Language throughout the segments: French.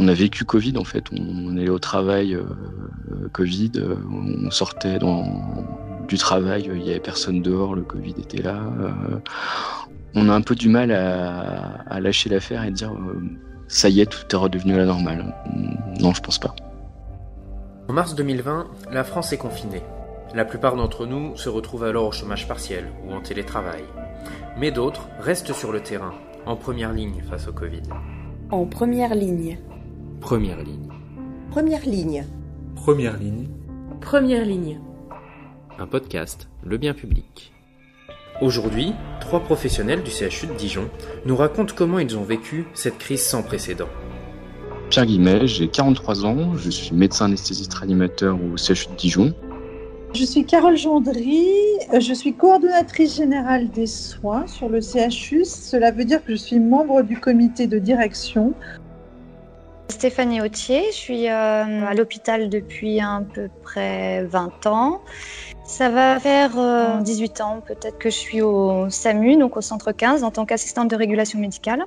On a vécu Covid en fait, on allait au travail Covid, on sortait du travail, il n'y avait personne dehors, le Covid était là. On a un peu du mal à lâcher l'affaire et dire ça y est, tout est redevenu à la normale. Non, je pense pas. En mars 2020, la France est confinée. La plupart d'entre nous se retrouvent alors au chômage partiel ou en télétravail. Mais d'autres restent sur le terrain, en première ligne face au Covid. En première ligne. Première ligne. Première ligne. Première ligne. Première ligne. Un podcast, Le Bien Public. Aujourd'hui, 3 professionnels du CHU de Dijon nous racontent comment ils ont vécu cette crise sans précédent. Pierre Guimet, j'ai 43 ans, je suis médecin anesthésiste réanimateur au CHU de Dijon. Je suis Carole Gendry, je suis coordonnatrice générale des soins sur le CHU. Cela veut dire que je suis membre du comité de direction. Stéphanie Autier, je suis à l'hôpital depuis à peu près 20 ans. Ça va faire 18 ans peut-être que je suis au SAMU, donc au centre 15, en tant qu'assistante de régulation médicale.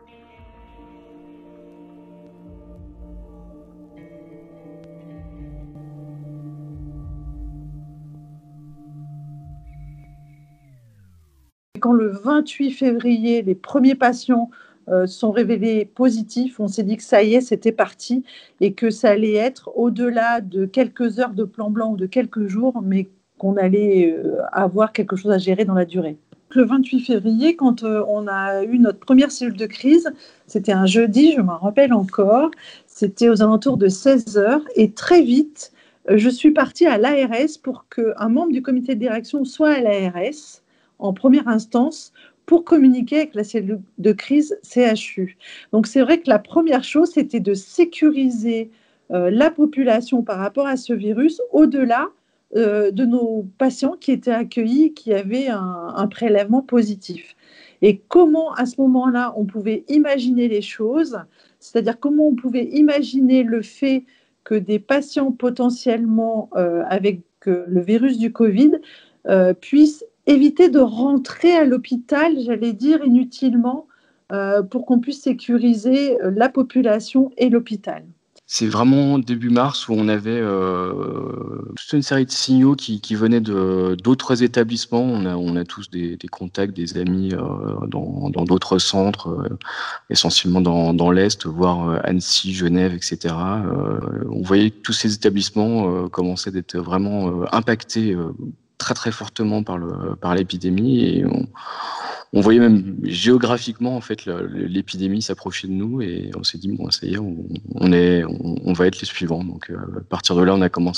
Quand le 28 février, les premiers patients sont révélés positifs, on s'est dit que ça y est, c'était parti et que ça allait être au-delà de quelques heures de plan blanc ou de quelques jours, mais qu'on allait avoir quelque chose à gérer dans la durée. Le 28 février, quand on a eu notre première cellule de crise, c'était un jeudi, je m'en rappelle encore, c'était aux alentours de 16h et très vite, je suis partie à l'ARS pour qu'un membre du comité de direction soit à l'ARS en première instance pour communiquer avec la cellule de crise CHU. Donc c'est vrai que la première chose, c'était de sécuriser la population par rapport à ce virus au-delà de nos patients qui étaient accueillis, qui avaient un prélèvement positif. Et comment, à ce moment-là, on pouvait imaginer les choses, c'est-à-dire comment on pouvait imaginer le fait que des patients potentiellement avec le virus du Covid puissent éviter de rentrer à l'hôpital, j'allais dire, inutilement, pour qu'on puisse sécuriser la population et l'hôpital. C'est vraiment début mars où on avait toute une série de signaux qui venaient d'autres établissements. On a tous des contacts, des amis dans d'autres centres, essentiellement dans l'Est, voire Annecy, Genève, etc. On voyait que tous ces établissements commençaient d'être vraiment impactés très très fortement par l'épidémie et on voyait même géographiquement en fait l'épidémie s'approcher de nous et on s'est dit bon ça y est on va être les suivants. Donc à partir de là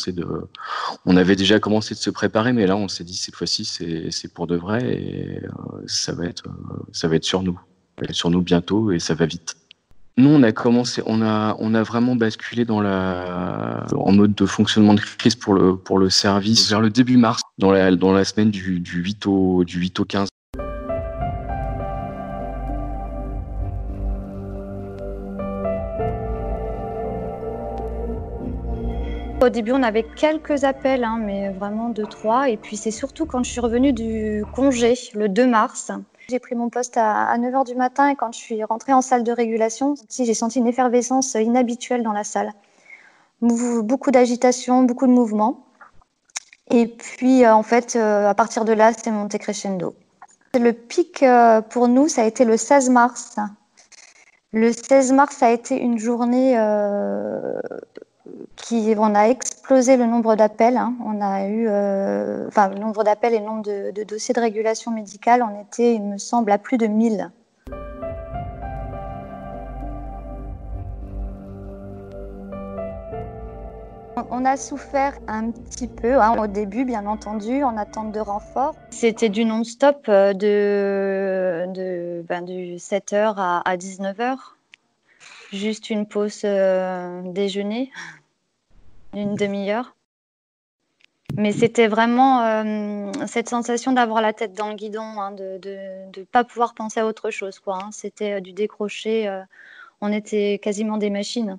on avait déjà commencé de se préparer, mais là on s'est dit cette fois-ci c'est pour de vrai et ça va être sur nous. Ça va être sur nous bientôt et ça va vite. Nous, on a vraiment basculé en mode de fonctionnement de crise pour le service vers le début mars, dans la semaine du 8 au 15. Au début, on avait quelques appels, mais vraiment 2-3. Et puis c'est surtout quand je suis revenue du congé, le 2 mars. J'ai pris mon poste à 9h du matin et quand je suis rentrée en salle de régulation, j'ai senti une effervescence inhabituelle dans la salle. Beaucoup d'agitation, beaucoup de mouvements. Et puis en fait, à partir de là, c'est monté crescendo. Le pic pour nous, ça a été le 16 mars. Le 16 mars, ça a été une journée on a explosé le nombre d'appels. On a eu, le nombre d'appels et le nombre de dossiers de régulation médicale. On était, il me semble, à plus de 1000. On a souffert un petit peu au début, bien entendu, en attente de renfort. C'était du non-stop du 7h à 19h. Juste une pause déjeuner d'une demi-heure. Mais c'était vraiment cette sensation d'avoir la tête dans le guidon, de ne pas pouvoir penser à autre chose, quoi. C'était du décroché. On était quasiment des machines.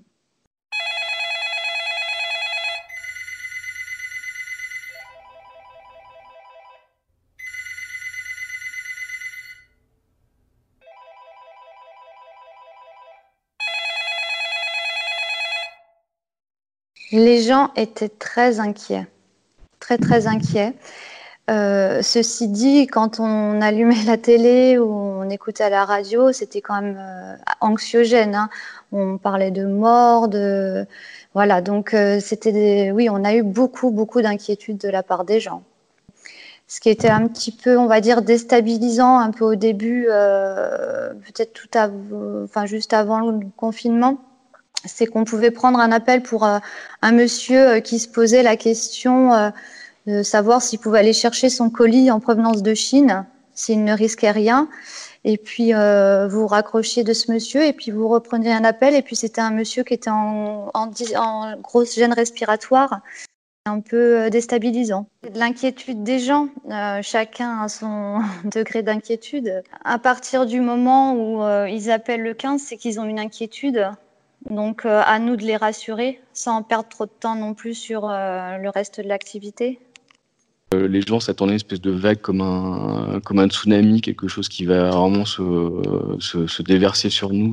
Les gens étaient très inquiets, très très inquiets. Ceci dit, quand on allumait la télé ou on écoutait la radio, c'était quand même anxiogène, hein. On parlait de mort, voilà. Donc oui, on a eu beaucoup d'inquiétudes de la part des gens. Ce qui était un petit peu, on va dire, déstabilisant un peu au début, peut-être juste avant le confinement, c'est qu'on pouvait prendre un appel pour un monsieur qui se posait la question de savoir s'il pouvait aller chercher son colis en provenance de Chine, s'il ne risquait rien. Et puis, vous raccrochiez de ce monsieur et puis vous repreniez un appel. Et puis, c'était un monsieur qui était en grosse gêne respiratoire. Un peu déstabilisant. De l'inquiétude des gens, chacun a son degré d'inquiétude. À partir du moment où ils appellent le 15, c'est qu'ils ont une inquiétude. Donc, à nous de les rassurer, sans perdre trop de temps non plus sur le reste de l'activité. Les gens s'attendaient à une espèce de vague comme un tsunami, quelque chose qui va vraiment se déverser sur nous,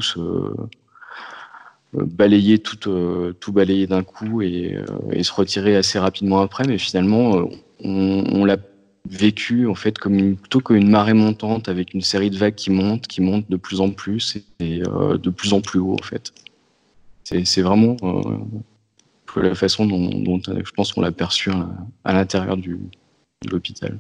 balayer tout balayer d'un coup et se retirer assez rapidement après. Mais finalement, on l'a vécu en fait plutôt qu'une marée montante avec une série de vagues qui montent de plus en plus et de plus en plus haut en fait. C'est vraiment la façon dont je pense qu'on l'a perçu à l'intérieur de l'hôpital.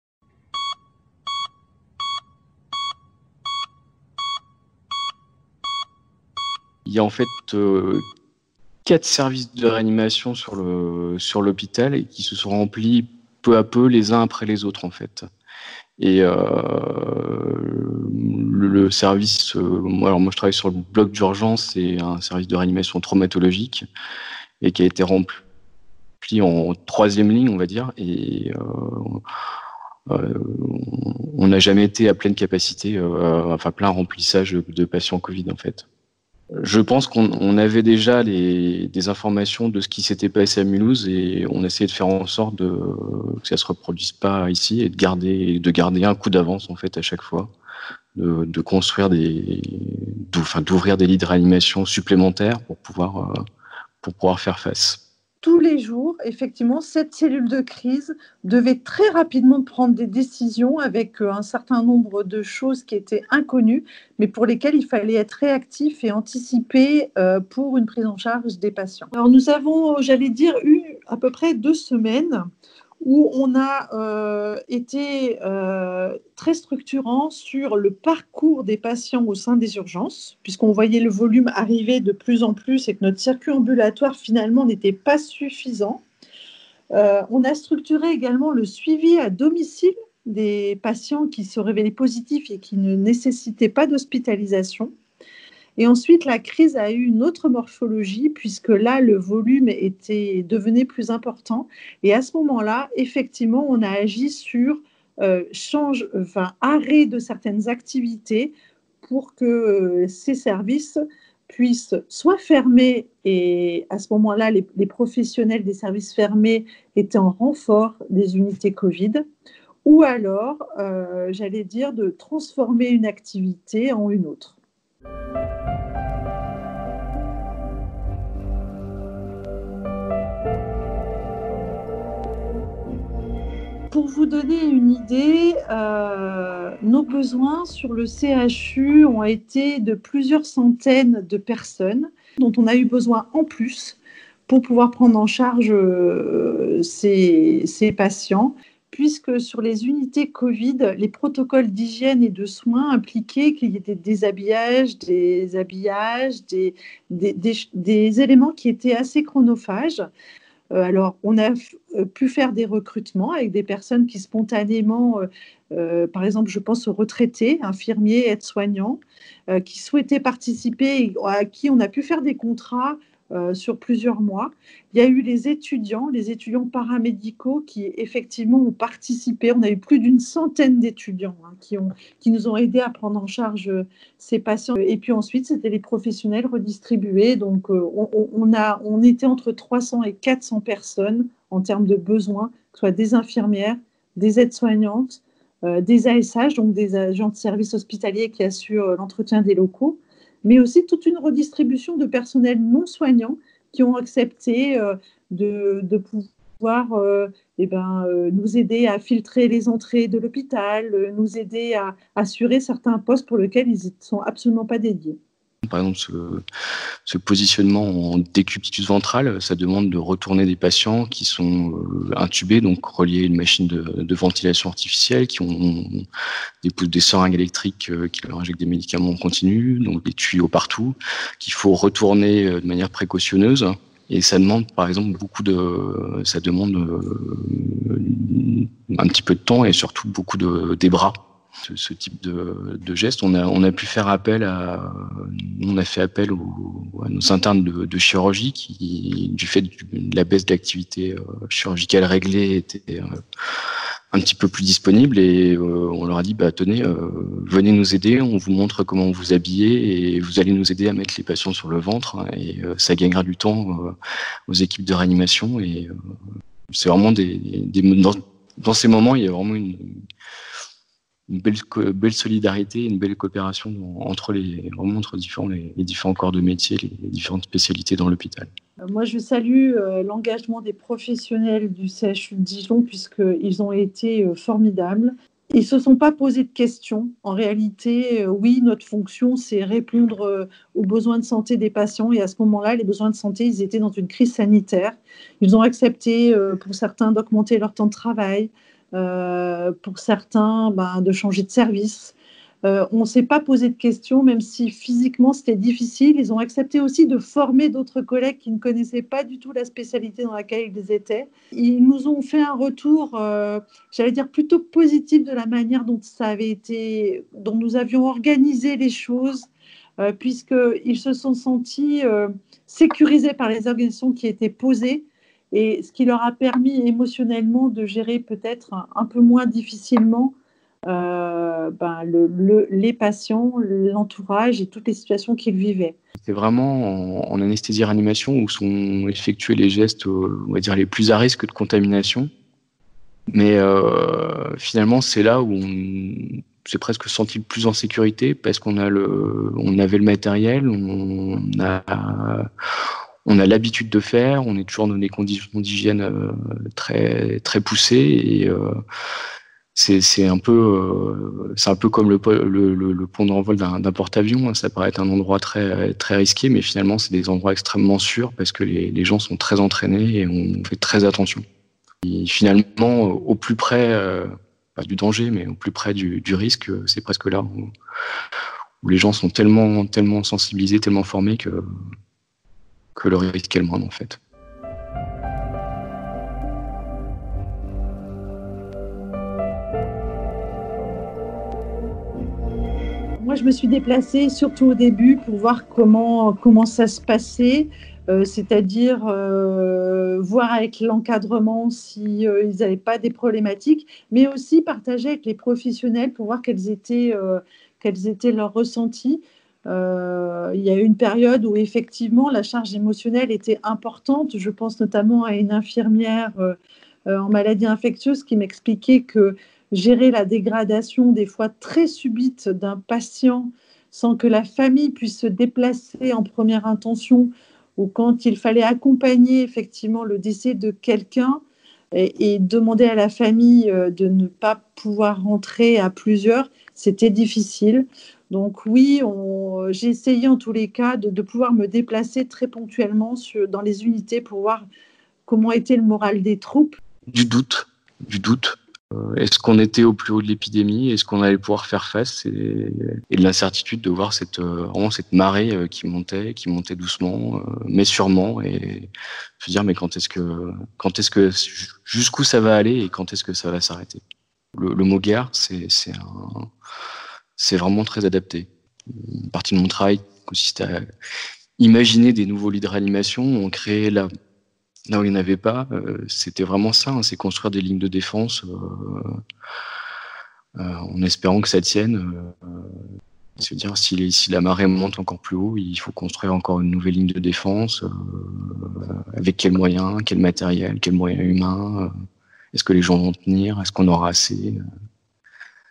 Il y a en fait 4 services de réanimation sur l'hôpital et qui se sont remplis peu à peu les uns après les autres en fait. Et le service, moi je travaille sur le bloc d'urgence, c'est un service de réanimation traumatologique et qui a été rempli en 3e ligne, on va dire, et on n'a jamais été à pleine capacité, plein remplissage de patients Covid en fait. Je pense qu'on avait déjà des informations de ce qui s'était passé à Mulhouse et on essayait de faire en sorte que ça se reproduise pas ici et de garder un coup d'avance en fait à chaque fois, de construire d'ouvrir des lits de réanimation supplémentaires pour pouvoir faire face. Tous les jours, effectivement, cette cellule de crise devait très rapidement prendre des décisions avec un certain nombre de choses qui étaient inconnues, mais pour lesquelles il fallait être réactif et anticiper pour une prise en charge des patients. Alors nous avons, j'allais dire, eu à peu près 2 semaines où on a été très structurant sur le parcours des patients au sein des urgences, puisqu'on voyait le volume arriver de plus en plus et que notre circuit ambulatoire finalement n'était pas suffisant. On a structuré également le suivi à domicile des patients qui se révélaient positifs et qui ne nécessitaient pas d'hospitalisation. Et ensuite, la crise a eu une autre morphologie puisque là, le volume devenait plus important. Et à ce moment-là, effectivement, on a agi sur arrêt de certaines activités pour que ces services puissent soit fermer, et à ce moment-là, les professionnels des services fermés étaient en renfort des unités Covid, ou alors, j'allais dire, de transformer une activité en une autre. Pour vous donner une idée, nos besoins sur le CHU ont été de plusieurs centaines de personnes dont on a eu besoin en plus pour pouvoir prendre en charge ces patients, puisque sur les unités Covid, les protocoles d'hygiène et de soins impliquaient qu'il y ait des déshabillages, des habillages, des éléments qui étaient assez chronophages. Alors, on a pu faire des recrutements avec des personnes qui spontanément, par exemple, je pense aux retraités, infirmiers, aides-soignants, qui souhaitaient participer et à qui on a pu faire des contrats sur plusieurs mois. Il y a eu les étudiants paramédicaux qui effectivement ont participé. On a eu plus d'une centaine d'étudiants qui nous ont aidés à prendre en charge ces patients. Et puis ensuite, c'était les professionnels redistribués. Donc, on était entre 300 et 400 personnes en termes de besoins, que ce soit des infirmières, des aides-soignantes, des ASH, donc des agents de services hospitaliers qui assurent l'entretien des locaux, mais aussi toute une redistribution de personnel non soignant qui ont accepté de pouvoir nous aider à filtrer les entrées de l'hôpital, nous aider à assurer certains postes pour lesquels ils ne sont absolument pas dédiés. Par exemple, ce positionnement en décubitus ventrale, ça demande de retourner des patients qui sont intubés, donc reliés à une machine de ventilation artificielle, qui ont des seringues électriques qui leur injectent des médicaments en continu, donc des tuyaux partout, qu'il faut retourner de manière précautionneuse. Et ça demande, par exemple, ça demande un petit peu de temps et surtout beaucoup des bras. Ce type de geste, on a pu faire appel à nos internes de chirurgie qui, du fait de la baisse de l'activité chirurgicale réglée, étaient un petit peu plus disponibles et on leur a dit tenez, venez nous aider, on vous montre comment vous habiller et vous allez nous aider à mettre les patients sur le ventre et ça gagnera du temps aux équipes de réanimation et c'est vraiment dans ces moments il y a vraiment une belle solidarité, une belle coopération entre les différents corps de métier, les différentes spécialités dans l'hôpital. Moi, je salue l'engagement des professionnels du CHU de Dijon puisqu'ils ont été formidables. Ils ne se sont pas posé de questions. En réalité, oui, notre fonction, c'est répondre aux besoins de santé des patients. Et à ce moment-là, les besoins de santé, ils étaient dans une crise sanitaire. Ils ont accepté, pour certains, d'augmenter leur temps de travail. Pour certains, de changer de service. On ne s'est pas posé de questions, même si physiquement c'était difficile. Ils ont accepté aussi de former d'autres collègues qui ne connaissaient pas du tout la spécialité dans laquelle ils étaient. Ils nous ont fait un retour, j'allais dire plutôt positif de la manière dont dont nous avions organisé les choses, puisqu'ils se sont sentis sécurisés par les organisations qui étaient posées. Et ce qui leur a permis émotionnellement de gérer peut-être un peu moins difficilement les patients, l'entourage et toutes les situations qu'ils vivaient. C'est vraiment en anesthésie-réanimation où sont effectués les gestes, on va dire, les plus à risque de contamination. Mais finalement, c'est là où on s'est presque senti le plus en sécurité parce qu'on avait le matériel, on a l'habitude de faire, on est toujours dans des conditions d'hygiène très très poussées et c'est un peu comme le pont d'envol d'un porte-avions. Ça paraît être un endroit très très risqué, mais finalement c'est des endroits extrêmement sûrs parce que les gens sont très entraînés et on fait très attention. Et finalement, au plus près pas du danger, mais au plus près du risque, c'est presque là où les gens sont tellement sensibilisés, tellement formés que le risque est le moindre en fait. Moi, je me suis déplacée surtout au début pour voir comment ça se passait, c'est-à-dire voir avec l'encadrement si ils n'avaient pas des problématiques, mais aussi partager avec les professionnels pour voir quels étaient leurs ressentis. Il y a eu une période où effectivement la charge émotionnelle était importante. Je pense notamment à une infirmière en maladie infectieuse qui m'expliquait que gérer la dégradation des fois très subite d'un patient sans que la famille puisse se déplacer en première intention ou quand il fallait accompagner effectivement le décès de quelqu'un et demander à la famille de ne pas pouvoir rentrer à plusieurs, c'était difficile. Donc oui, j'ai essayé en tous les cas de pouvoir me déplacer très ponctuellement dans les unités pour voir comment était le moral des troupes. Du doute. Est-ce qu'on était au plus haut de l'épidémie? Est-ce qu'on allait pouvoir faire face? Et de l'incertitude de voir cette marée qui montait doucement, mais sûrement. Et se dire, mais quand est-ce que jusqu'où ça va aller et quand est-ce que ça va s'arrêter? Le mot guerre, c'est vraiment très adapté. Une partie de mon travail consiste à imaginer des nouveaux lits de réanimation, en créer là où il n'y en avait pas. C'était vraiment ça, c'est construire des lignes de défense en espérant que ça tienne. C'est-à-dire, si la marée monte encore plus haut, il faut construire encore une nouvelle ligne de défense. Avec quels moyens, quel matériel, quels moyens humains? Est-ce que les gens vont tenir? Est-ce qu'on aura assez?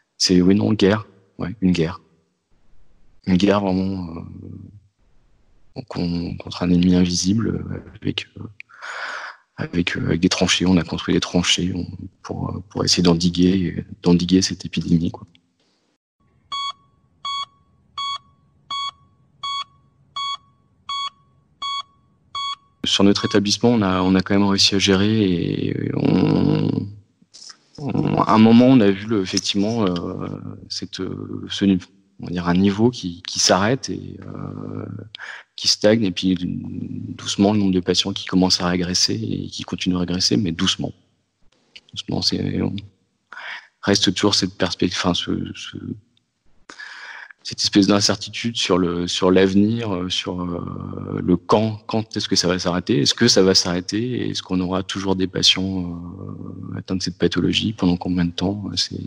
Guerre. Ouais, une guerre. Une guerre vraiment contre un ennemi invisible avec des tranchées. On a construit des tranchées pour essayer d'endiguer cette épidémie, quoi. Sur notre établissement, on a quand même réussi à gérer et à un moment, on a vu effectivement on va dire un niveau qui s'arrête et qui stagne, et puis doucement le nombre de patients qui commence à régresser et qui continue à régresser, mais doucement. Doucement, on reste toujours cette perspective, enfin, cette espèce d'incertitude sur l'avenir, sur le quand est-ce que ça va s'arrêter, est-ce que ça va s'arrêter, et est-ce qu'on aura toujours des patients atteints de cette pathologie, pendant combien de temps.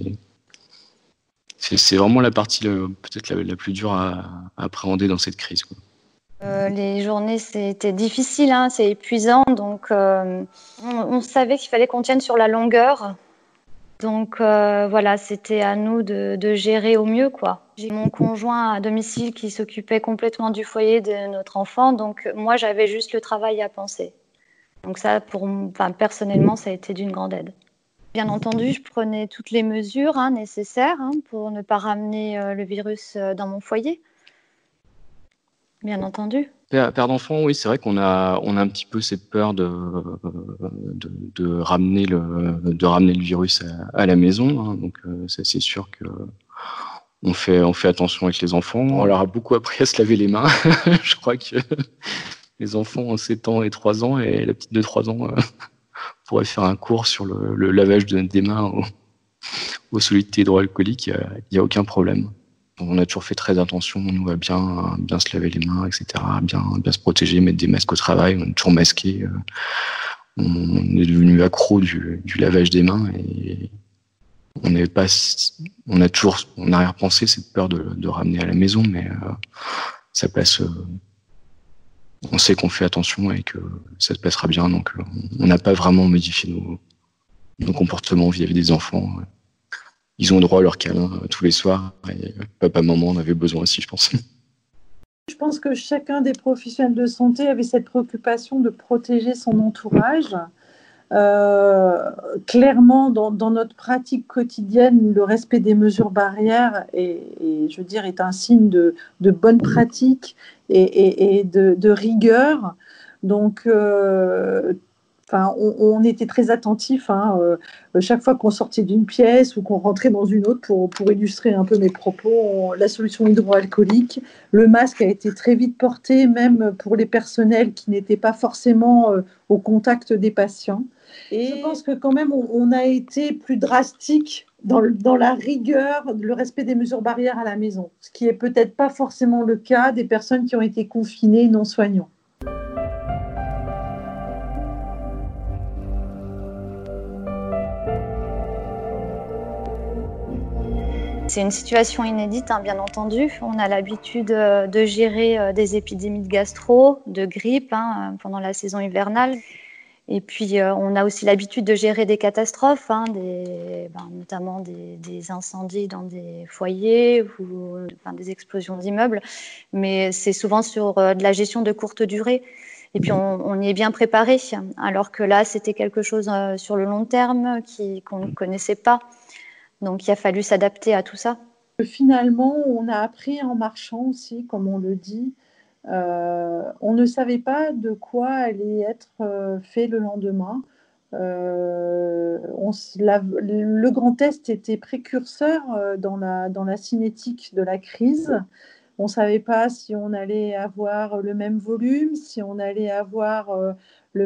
C'est vraiment la partie peut-être la plus dure à appréhender dans cette crise, quoi. Les journées, c'était difficile, hein, c'est épuisant, donc on savait qu'il fallait qu'on tienne sur la longueur. Donc voilà, c'était à nous de gérer au mieux, quoi. J'ai mon conjoint à domicile qui s'occupait complètement du foyer de notre enfant, donc moi j'avais juste le travail à penser. Donc ça, personnellement, ça a été d'une grande aide. Bien entendu, je prenais toutes les mesures nécessaires pour ne pas ramener le virus dans mon foyer. Bien entendu. Père d'enfant, oui, c'est vrai qu'on a un petit peu cette peur de ramener le virus à la maison, hein. Donc ça, c'est sûr que on fait attention avec les enfants. On leur a beaucoup appris à se laver les mains. Je crois que les enfants ont 7 ans et 3 ans, et la petite de 3 ans pourrait faire un cours sur le lavage des mains aux solutés hydroalcooliques. Il y a aucun problème. On a toujours fait très attention, nous, à bien se laver les mains, etc., bien se protéger, mettre des masques au travail. On est toujours masqués. On est devenu accro du lavage des mains, et on a toujours en arrière-pensée cette peur de ramener à la maison, mais ça passe. On sait qu'on fait attention et que ça se passera bien, donc on n'a pas vraiment modifié nos comportements vis-à-vis des enfants. Ils ont droit à leur câlin tous les soirs, et papa, maman en avait besoin aussi, je pense. Je pense que chacun des professionnels de santé avait cette préoccupation de protéger son entourage. Clairement, dans notre pratique quotidienne, le respect des mesures barrières je veux dire, est un signe de bonne pratique et de rigueur. Donc, on était très attentifs, chaque fois qu'on sortait d'une pièce ou qu'on rentrait dans une autre, pour illustrer un peu mes propos, la solution hydroalcoolique, le masque a été très vite porté, même pour les personnels qui n'étaient pas forcément au contact des patients. Et je pense que quand même, on a été plus drastique dans la rigueur, le respect des mesures barrières à la maison, ce qui n'est peut-être pas forcément le cas des personnes qui ont été confinées non soignants. C'est une situation inédite, bien entendu. On a l'habitude de gérer des épidémies de gastro, de grippe pendant la saison hivernale. Et puis, on a aussi l'habitude de gérer des catastrophes, notamment des incendies dans des foyers ou des explosions d'immeubles. Mais c'est souvent sur de la gestion de courte durée. Et puis, on y est bien préparé, alors que là, c'était quelque chose sur le long terme qu'on ne connaissait pas. Donc, il a fallu s'adapter à tout ça. Finalement, on a appris en marchant aussi, comme on le dit. On ne savait pas de quoi allait être fait le lendemain. Le grand test était précurseur dans la cinétique de la crise. On ne savait pas si on allait avoir le même volume, si on allait avoir les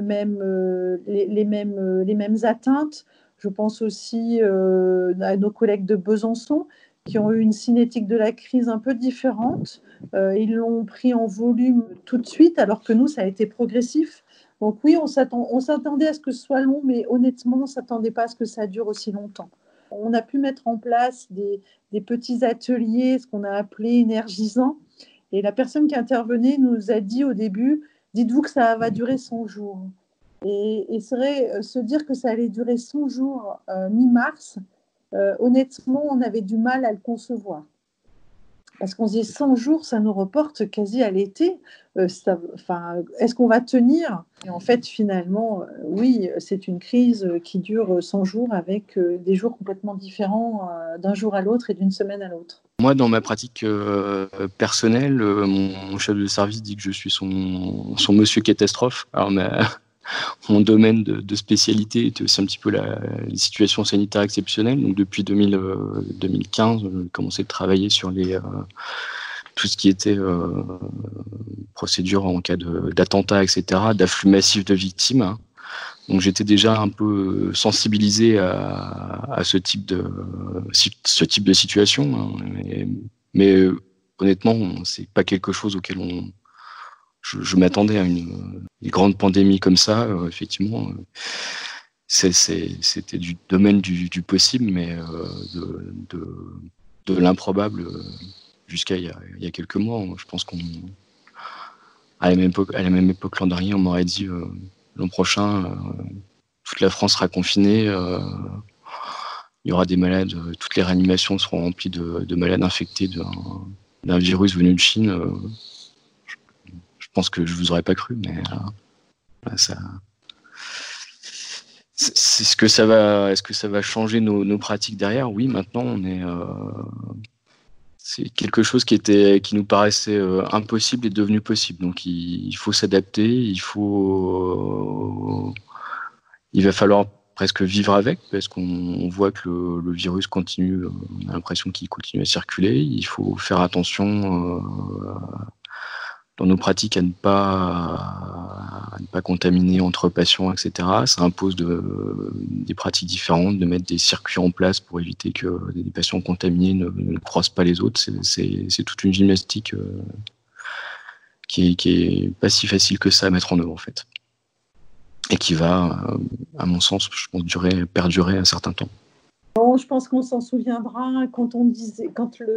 mêmes atteintes. Je pense aussi à nos collègues de Besançon qui ont eu une cinétique de la crise un peu différente. Ils l'ont pris en volume tout de suite, alors que nous, ça a été progressif. Donc oui, on s'attendait à ce que ce soit long, mais honnêtement, on ne s'attendait pas à ce que ça dure aussi longtemps. On a pu mettre en place des petits ateliers, ce qu'on a appelé énergisants. Et la personne qui intervenait nous a dit au début, dites-vous que ça va durer 100 jours. Et c'est vrai, se dire que ça allait durer 100 jours mi-mars, honnêtement, on avait du mal à le concevoir. Parce qu'on se dit 100 jours, ça nous reporte quasi à l'été. Est-ce qu'on va tenir? Et en fait, finalement, oui, c'est une crise qui dure 100 jours avec des jours complètement différents d'un jour à l'autre et d'une semaine à l'autre. Moi, dans ma pratique personnelle, mon chef de service dit que je suis son monsieur catastrophe. Alors, mon domaine de spécialité était aussi un petit peu les situations sanitaires exceptionnelles. Donc, depuis 2015, j'ai commencé à travailler sur tout ce qui était procédure en cas d'attentat, etc., d'afflux massif de victimes. Donc, j'étais déjà un peu sensibilisé à ce type de situation. Mais honnêtement, c'est pas quelque chose auquel je m'attendais à une grande pandémie comme ça. Effectivement, c'était du domaine du possible, mais de l'improbable jusqu'à il y a quelques mois. Je pense à la même époque l'an dernier, on m'aurait dit l'an prochain, toute la France sera confinée. Il y aura des malades, toutes les réanimations seront remplies de malades infectés d'un virus venu de Chine. Je pense que je vous aurais pas cru, mais ça. Est-ce que ça va changer nos pratiques derrière? Oui, maintenant c'est quelque chose qui nous paraissait impossible est devenu possible. Donc il faut s'adapter, il va falloir presque vivre avec, parce qu'on voit que le virus continue, on a l'impression qu'il continue à circuler. Il faut faire attention dans nos pratiques à ne pas contaminer entre patients, etc. Ça impose des pratiques différentes, de mettre des circuits en place pour éviter que des patients contaminés ne croisent pas les autres. C'est toute une gymnastique qui est pas si facile que ça à mettre en œuvre, en fait. Et qui va, à mon sens, je pense, perdurer un certain temps. Bon, je pense qu'on s'en souviendra quand on disait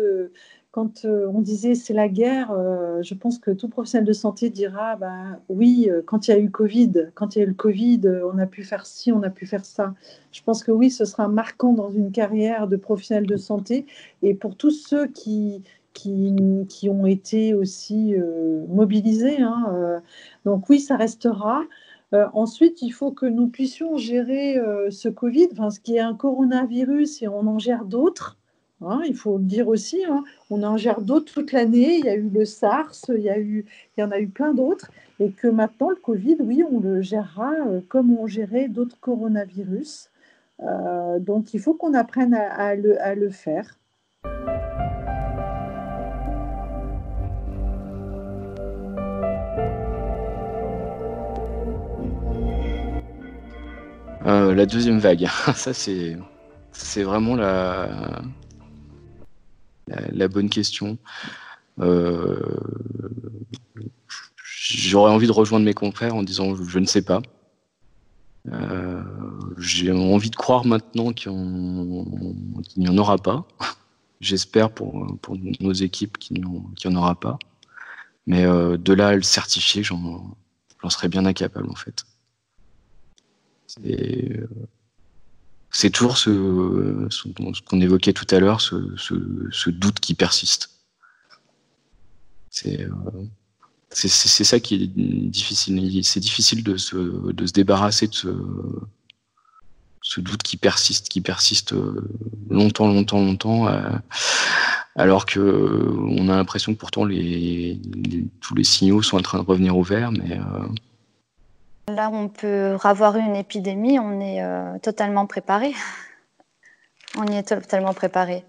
c'est la guerre. Je pense que tout professionnel de santé dira oui, quand il y a eu le Covid, on a pu faire ci, on a pu faire ça. Je pense que oui, ce sera marquant dans une carrière de professionnel de santé, et pour tous ceux qui ont été aussi mobilisés. Donc oui, ça restera. Ensuite, il faut que nous puissions gérer ce Covid, ce qui est un coronavirus, et on en gère d'autres. Il faut le dire aussi, on en gère d'autres toute l'année. Il y a eu le SARS, il y en a eu plein d'autres, et que maintenant, le Covid, oui, on le gérera comme on gérait d'autres coronavirus. Donc, il faut qu'on apprenne à le faire. La deuxième vague, ça c'est vraiment la bonne question. J'aurais envie de rejoindre mes confrères en disant je ne sais pas. J'ai envie de croire maintenant qu'il n'y en aura pas. J'espère pour nos équipes qu'il n'y en aura pas. Mais de là à le certifier, j'en serais bien incapable, en fait. C'est toujours ce qu'on évoquait tout à l'heure, ce doute qui persiste. C'est ça qui est difficile. C'est difficile de se débarrasser de ce doute qui persiste longtemps, alors que on a l'impression que pourtant tous les signaux sont en train de revenir au vert, mais là, on peut avoir une épidémie, on est totalement préparé. On y est totalement préparé.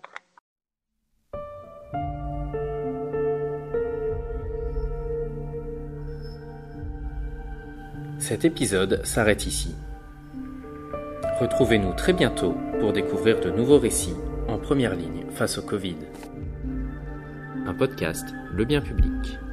Cet épisode s'arrête ici. Retrouvez-nous très bientôt pour découvrir de nouveaux récits en première ligne face au Covid. Un podcast Le Bien Public.